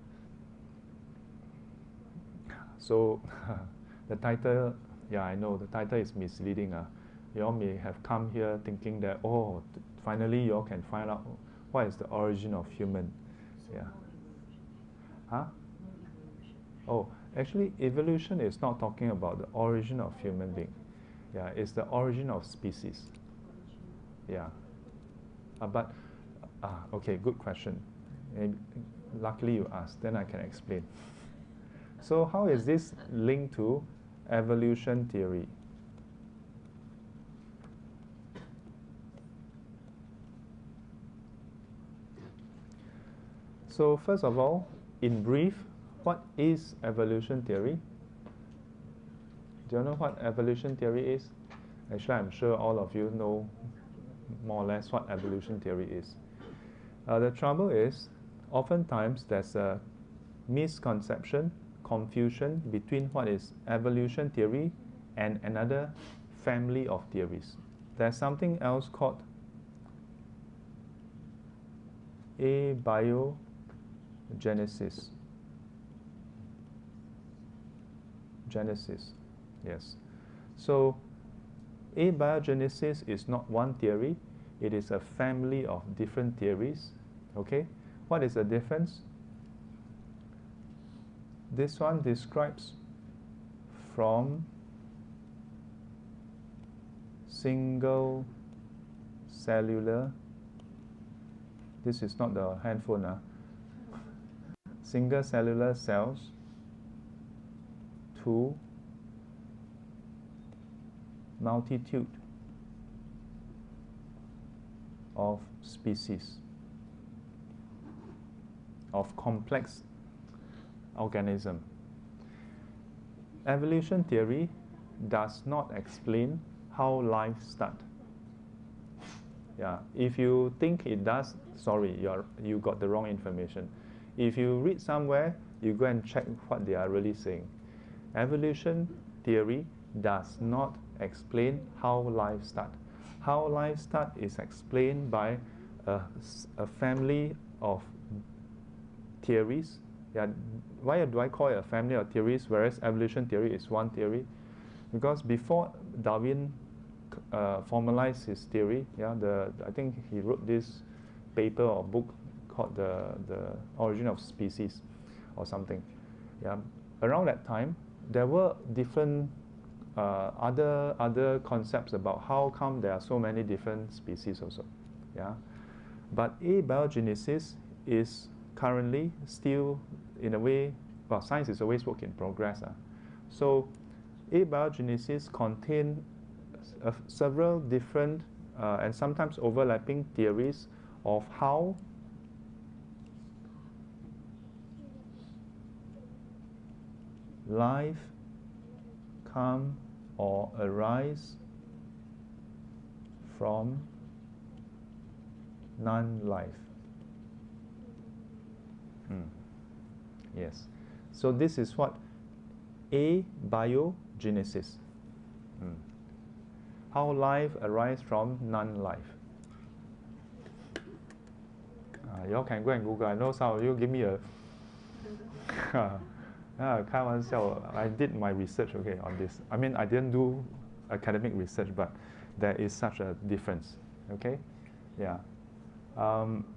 So the title, yeah, I know the title is misleading. Uh. You all may have come here thinking that, oh, finally you all can find out what is the origin of human. So Yeah. no evolution. Huh? No evolution. Oh, actually, evolution is not talking about the origin of human being. Yeah, it's the origin of species. Origin. Yeah. Uh, but, ah, okay, good question. Maybe, luckily you asked, then I can explain. So how is this linked to evolution theory? So first of all, in brief, what is evolution theory? Do you know what evolution theory is? Actually, I'm sure all of you know more or less what evolution theory is. Uh, the trouble is, oftentimes there's a misconception, confusion between what is evolution theory and another family of theories. There's something else called abiogenesis. Genesis, yes. So abiogenesis is not one theory, it is a family of different theories. Okay? What is the difference? This one describes from single cellular, this is not the handphone, uh, single cellular cells to multitude of species, of complex organism. Evolution theory does not explain how life starts. Yeah, if you think it does, sorry, you are, you got the wrong information. If you read somewhere, you go and check what they are really saying. Evolution theory does not explain how life starts. How life starts is explained by a, a family of theories. Yeah, why do I call it a family of theories, whereas evolution theory is one theory? Because before Darwin uh, formalized his theory, yeah, the I think he wrote this paper or book called the the Origin of Species, or something. Yeah, around that time, there were different uh, other other concepts about how come there are so many different species also. Yeah, but abiogenesis is currently still, in a way, well, science is always work in progress. Uh. So abiogenesis contains uh, several different uh, and sometimes overlapping theories of how life come or arise from non-life. Mm. Yes. So this is what abiogenesis. Mm. How life arises from non-life. Uh, you all can go and Google. I know some of you give me a ah, 开玩笑, I did my research, okay, on this. I mean, I didn't do academic research, but there is such a difference. Okay, yeah. Um,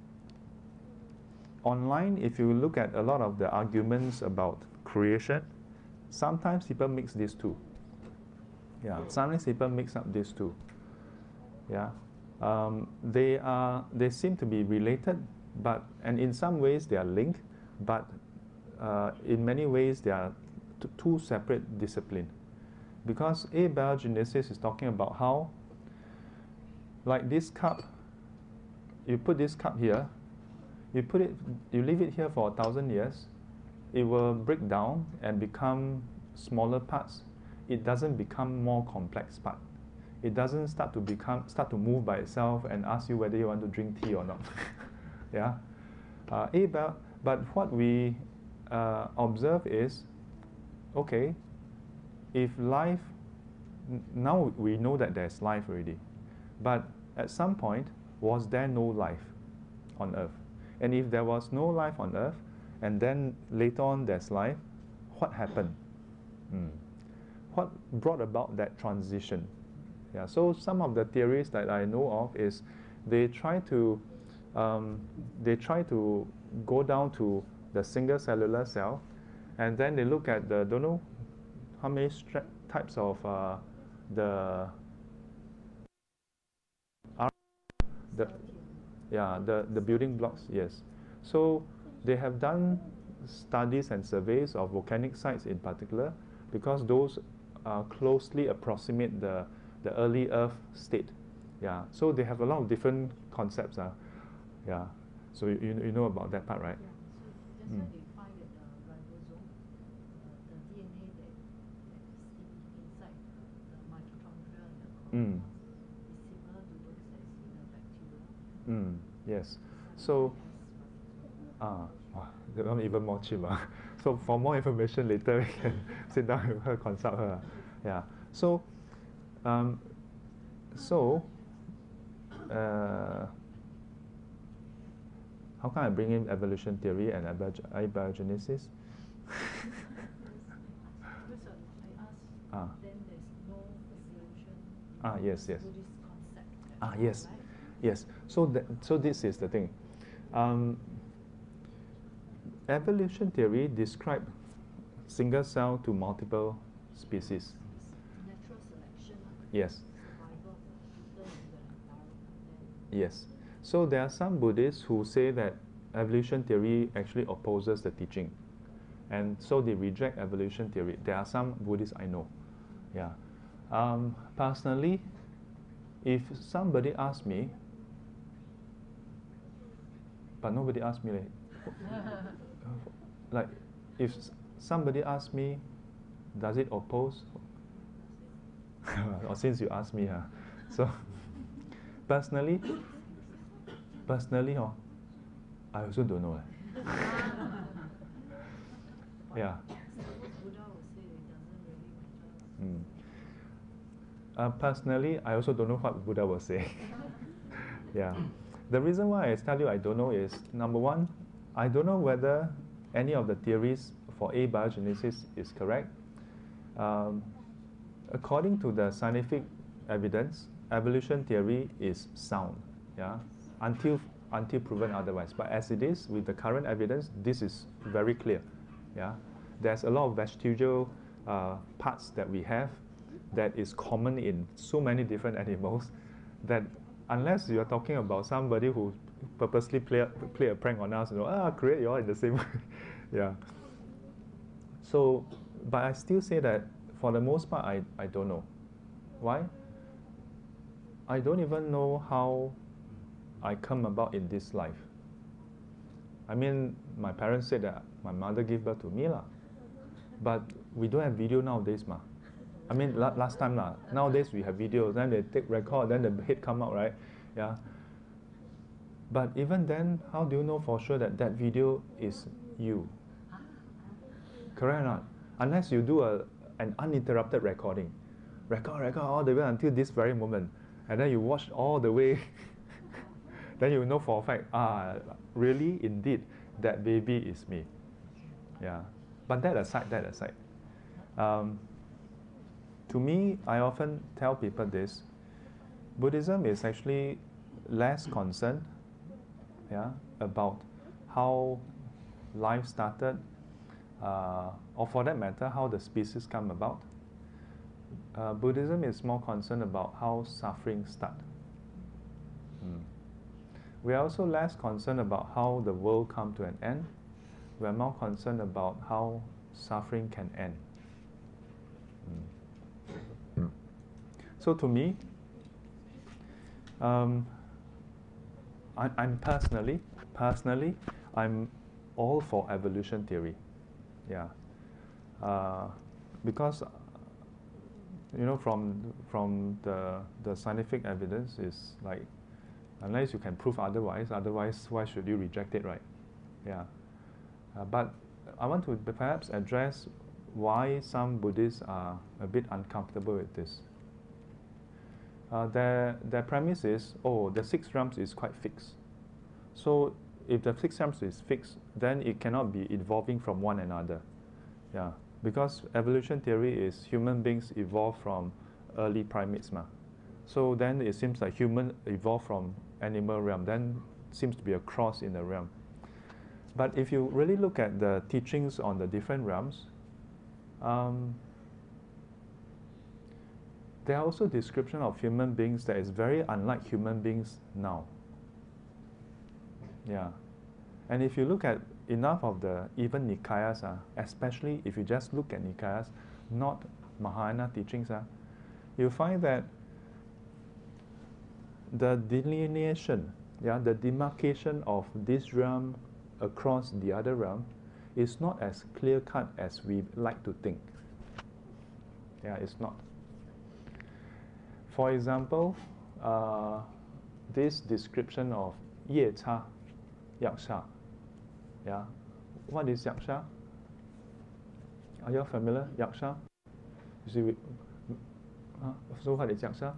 online, if you look at a lot of the arguments about creation, sometimes people mix these two. Yeah, sometimes people mix up these two. Yeah. Um, they are they seem to be related, but and in some ways they are linked, but uh, in many ways they are t- two separate disciplines. Because abiogenesis is talking about how, like this cup, you put this cup here, you put it, you leave it here for a thousand years, it will break down and become smaller parts. It doesn't become more complex part. It doesn't start to become start to move by itself and ask you whether you want to drink tea or not. Yeah, uh, abio, but what we uh, observe is, okay, if life, now we know that there's life already, but at some point, was there no life on Earth? And if there was no life on Earth, and then later on there's life, what happened? Mm. What brought about that transition? Yeah, so some of the theories that I know of is they try to um, they try to go down to the single cellular cell, and then they look at the don't know how many stra- types of uh, the the yeah the the building blocks. Yes, so they have done studies and surveys of volcanic sites in particular, because those uh, closely approximate the the early Earth state. Yeah, so they have a lot of different concepts. Uh, yeah, so you, you you know about that part, right? Yeah, so that's Mm. why they find that the ribosome, uh, the D N A that, that is in, inside the mitochondria in the Mm. chromosomes is similar to those that is in the bacteria. Mm. Yes. So So ah, wow, that one even more cheap. Uh. So for more information later, we can sit down with her, consult her. Yeah. So, um, so, uh, how can I bring in evolution theory and abio- abiogenesis? because uh, I asked, Ah. then there's no evolution in Ah, yes, yes. Buddhist concept. Ah, actually, yes, right? yes. So, that, so this is the thing. Um, evolution theory describes single cell to multiple species. It's natural selection. Yes. Survival of the fittest in the environment. Then Yes. So there are some Buddhists who say that evolution theory actually opposes the teaching, and so they reject evolution theory. There are some Buddhists I know. Yeah. Um, personally, if somebody asks me, but nobody asked me, like, like if s- somebody asks me, does it oppose? Or since you asked me, huh? So personally, personally, oh, I also don't know. eh. Yeah. suppose Buddha would say it doesn't really matter. Mm. Uh, personally, I also don't know what Buddha will say. Yeah. The reason why I tell you I don't know is, number one, I don't know whether any of the theories for abiogenesis is correct. Um, according to the scientific evidence, evolution theory is sound. Yeah. Until until proven otherwise. But as it is, with the current evidence, this is very clear. Yeah. There's a lot of vestigial uh, parts that we have that is common in so many different animals that unless you're talking about somebody who purposely play, play a prank on us, you know, ah, create you all in the same way. Yeah. So, but I still say that for the most part, I, I don't know. Why? I don't even know how I come about in this life. I mean, my parents said that my mother gave birth to me, lah. But we don't have video nowadays, ma. I mean, la- last time, lah. Nowadays we have videos, then they take record, then the head come out, right? Yeah. But even then, how do you know for sure that that video is you? Correct or not? Unless you do a, an uninterrupted recording. Record, record all the way until this very moment. And then you watch all the way. Then you know for a fact, ah, really, indeed, that baby is me. Yeah. But that aside, that aside. Um, to me, I often tell people this. Buddhism is actually less concerned, yeah, about how life started, uh, or for that matter, how the species come about. Uh, Buddhism is more concerned about how suffering start. Mm. We are also less concerned about how the world come to an end. We are more concerned about how suffering can end. Mm. Mm. So to me, um, I, I'm personally, personally, I'm all for evolution theory. Yeah, uh, because you know from from the the scientific evidence is like, unless you can prove otherwise, otherwise why should you reject it, right? Yeah. Uh, but I want to perhaps address why some Buddhists are a bit uncomfortable with this. Uh, their, their premise is, oh, the six realms is quite fixed. So if the six realms is fixed, then it cannot be evolving from one another. Yeah, because evolution theory is human beings evolve from early primates. Ma. So then it seems like human evolved from animal realm, then seems to be a cross in the realm. But if you really look at the teachings on the different realms, um, there are also description of human beings that is very unlike human beings now. Yeah. And if you look at enough of the even Nikayas, uh, especially if you just look at Nikayas, not Mahayana teachings, uh, you find that the delineation, yeah, the demarcation of this realm across the other realm is not as clear-cut as we like to think. Yeah, it's not. For example, uh, this description of Ye Cha, Yaksha. Yeah, what is Yaksha? Are you familiar? Yaksha? You see, we, uh, so what is Yaksha?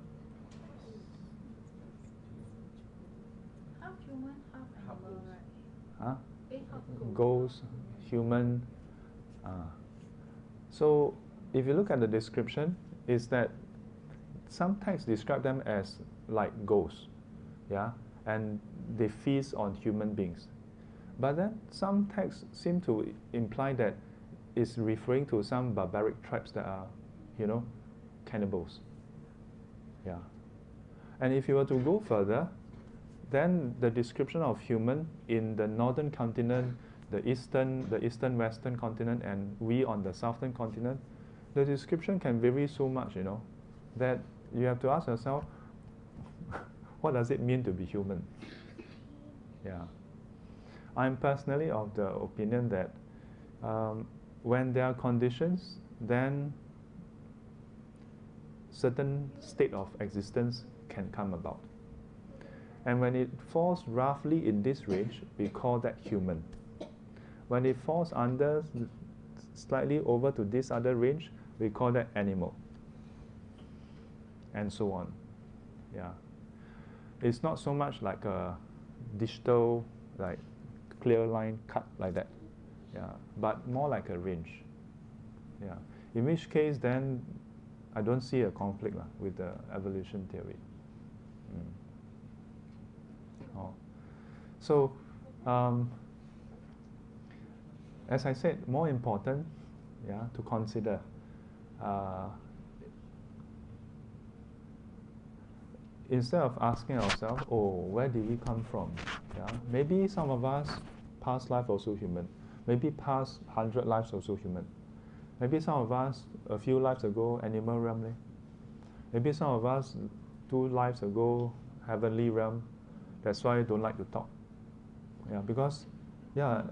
Half human, half animal, right? Huh? Eh, half ghost. Ghost, human. Uh. So if you look at the description, is that some texts describe them as like ghosts, yeah, and they feast on human beings. But then some texts seem to imply that it's referring to some barbaric tribes that are, you know, cannibals. Yeah. And if you were to go further, then the description of human in the northern continent, the eastern, the eastern western continent, and we on the southern continent, the description can vary so much, you know, that you have to ask yourself, what does it mean to be human? Yeah. I'm personally of the opinion that um, when there are conditions, then certain state of existence can come about. And when it falls roughly in this range, we call that human. When it falls under slightly over to this other range, we call that animal. And so on. Yeah. It's not so much like a digital, like clear line cut like that. Yeah. But more like a range. Yeah. In which case then I don't see a conflict lah, with the evolution theory. Mm. Oh. So um, as I said, more important, yeah, to consider uh, instead of asking ourselves, oh, where did we come from? Yeah? Maybe some of us, past life also human. Maybe past hundred lives also human. Maybe some of us, a few lives ago, animal realm. Leh. Maybe some of us, two lives ago, heavenly realm. That's why I don't like to talk. Yeah, because, yeah,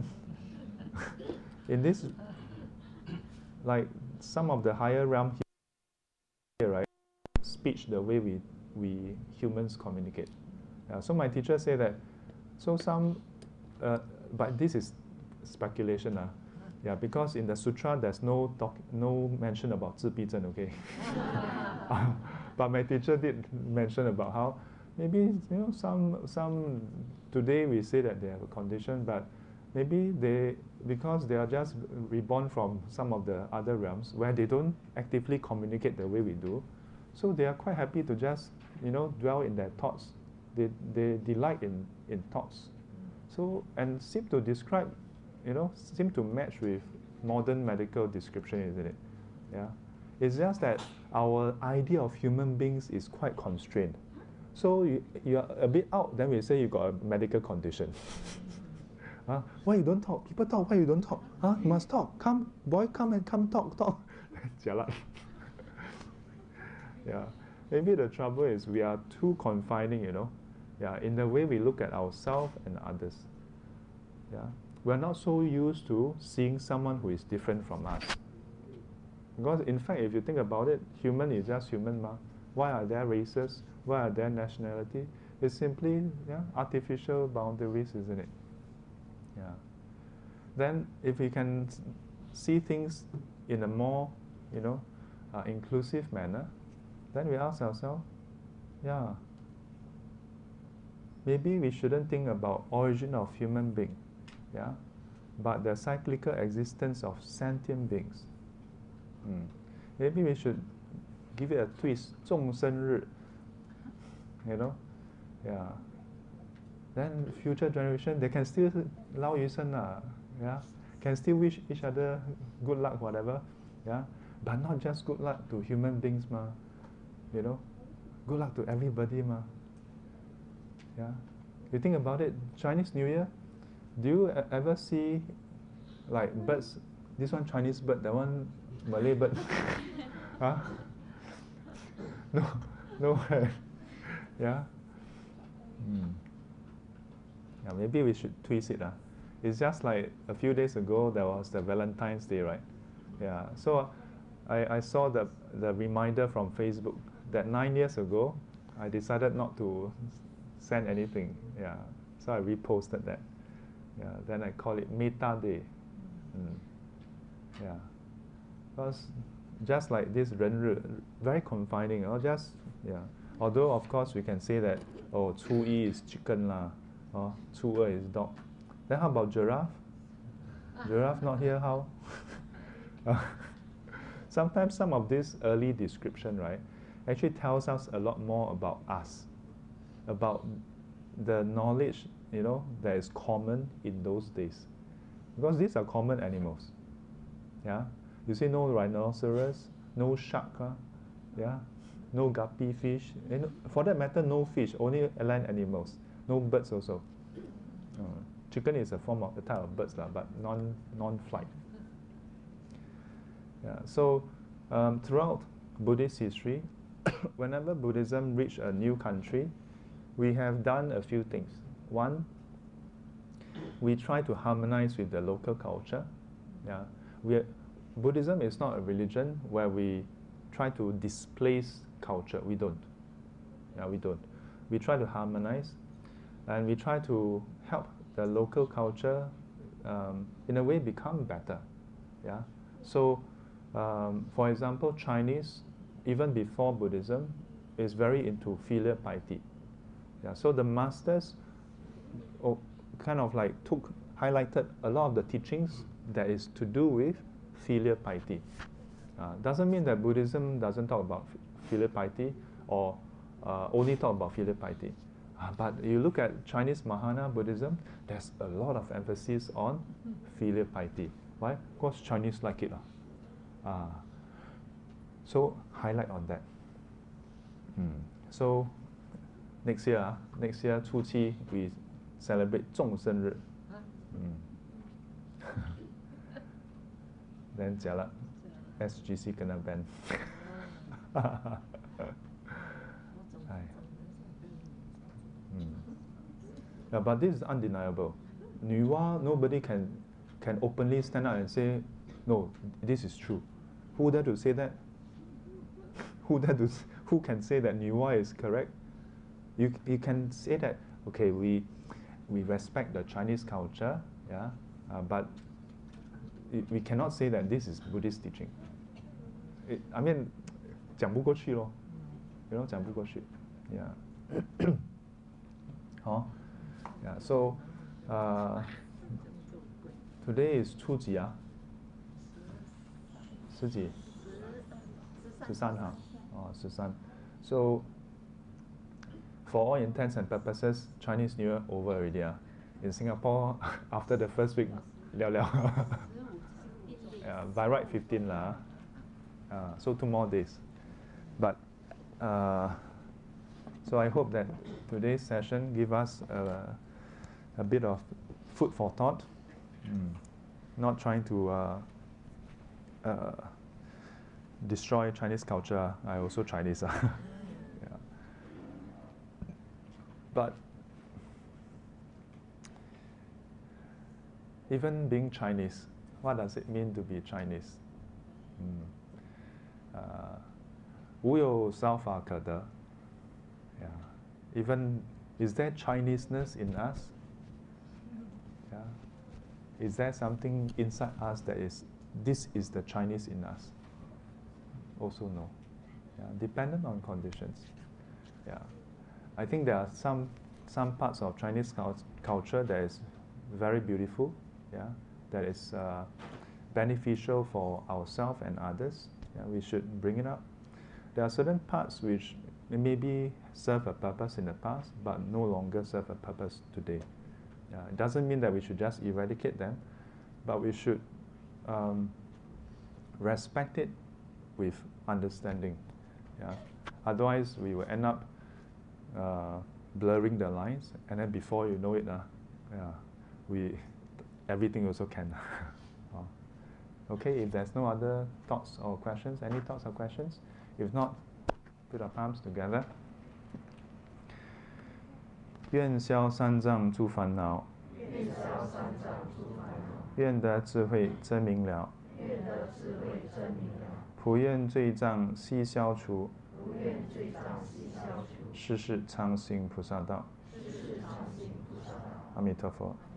in this, like some of the higher realm here, right, speech, the way we we humans communicate. Yeah, so my teacher said that, so some, uh, but this is speculation. Uh, yeah, because in the sutra there's no talk, no mention about 自闭症, okay? uh, but my teacher did mention about how maybe, you know, some, some, today we say that they have a condition, but maybe they, because they are just reborn from some of the other realms where they don't actively communicate the way we do, so they are quite happy to just, you know, dwell in their thoughts. They, they delight in, in thoughts. So, and seem to describe, you know, seem to match with modern medical description, isn't it? Yeah. It's just that our idea of human beings is quite constrained. So you, you are a bit out, then we say you got a medical condition. Huh? Why you don't talk? People talk, why you don't talk? Huh? You must talk. Come, boy, come and come talk, talk. Jialat. Yeah. Maybe the trouble is we are too confining, you know. Yeah, in the way we look at ourselves and others. Yeah. We're not so used to seeing someone who is different from us. Because in fact, if you think about it, human is just human, ma. Why are there races? Why are there nationality? It's simply yeah, artificial boundaries, isn't it? Yeah. Then if we can see things in a more, you know, uh, inclusive manner, then we ask ourselves, yeah, maybe we shouldn't think about origin of human being, yeah, but the cyclical existence of sentient beings. Mm. Maybe we should give it a twist, 众生日, you know, yeah. Then future generation, they can still 捞余生 lah, yeah, can still wish each other good luck, whatever, yeah, but not just good luck to human beings, ma, you know, good luck to everybody, ma, yeah. You think about it, Chinese New Year, do you e ever see like birds? This one Chinese bird, that one Malay bird, huh? No, no, right? Yeah. Mm. Yeah, maybe we should twist it. Uh. It's just like a few days ago there was the Valentine's Day, right? Yeah. So I, I saw the the reminder from Facebook that nine years ago I decided not to send anything. Yeah. So I reposted that. Yeah. Then I call it Meta Day. Mm. Yeah. Because just like this 人日, very confining. Or just yeah. Although of course we can say that oh 初一 is chicken lah, or 初二 is dog. Then how about giraffe? Giraffe not here, how? Sometimes some of this early description, right, actually tells us a lot more about us, about the knowledge, you know, that is common in those days. Because these are common animals. Yeah? You see no rhinoceros, no shark, huh? Yeah? No guppy fish, and for that matter, no fish, only land animals, no birds also. Uh, chicken is a form of a type of birds, but non non-flight. Yeah, so um, throughout Buddhist history, whenever Buddhism reached a new country, we have done a few things. One, we try to harmonize with the local culture. Yeah, we are, Buddhism is not a religion where we try to displace culture. We don't. Yeah, we don't. We try to harmonize, and we try to help the local culture, um, in a way, become better. Yeah. So, um, for example, Chinese, even before Buddhism, is very into filial piety. Yeah. So the masters, oh, kind of like took highlighted a lot of the teachings that is to do with filial piety. Uh, doesn't mean that Buddhism doesn't talk about filial piety or uh, only talk about filial piety. Uh, but you look at Chinese Mahayana Buddhism, there's a lot of emphasis on filial piety. Why? Because Chinese like it. Uh. Uh, so highlight on that. Mm. So next year, uh, next year, 初七, we celebrate 众生日. Mm. Then jialat. S G C kena ban. mm. Yeah, but this is undeniable. 女娲, nobody can can openly stand up and say, no, this is true. Who dare to say that? Who dare to? Who can say that 女娲 is correct? You you can say that. Okay, we we respect the Chinese culture, yeah, uh, but it, we cannot say that this is Buddhist teaching. It, I mean, 讲不过去咯, you know, 讲不过去, yeah. huh? Yeah. So, uh, today is 初几啊? 十几? 十三 huh? Oh, 十三. So, for all intents and purposes, Chinese New Year over already. Uh. In Singapore, after the first week, liao liao. Yeah, by right fifteen lah. Uh, so two more days. But uh, So I hope that today's session give us a, a bit of food for thought. Mm. Not trying to uh, uh, destroy Chinese culture. I also Chinese. Yeah. But even being Chinese, what does it mean to be Chinese? Mm. Uh, 无有烧法可得. Yeah. Even, is there Chineseness in us? Yeah. Is there something inside us that is, this is the Chinese in us? Also no. Yeah. Dependent on conditions. Yeah. I think there are some some parts of Chinese culture that is very beautiful. Yeah. That is uh, beneficial for ourselves and others. Yeah. We should bring it up. There are certain parts which maybe serve a purpose in the past, but no longer serve a purpose today. Yeah, it doesn't mean that we should just eradicate them, but we should um, respect it with understanding. Yeah. Otherwise, we will end up uh, blurring the lines, and then before you know it, uh, yeah, we everything also can. Okay, if there's no other thoughts or questions, any thoughts or questions? If not, put our palms together. 愿消三障诸烦恼，愿得智慧真明了，普愿罪障悉消除，世世常行菩萨道。阿弥陀佛。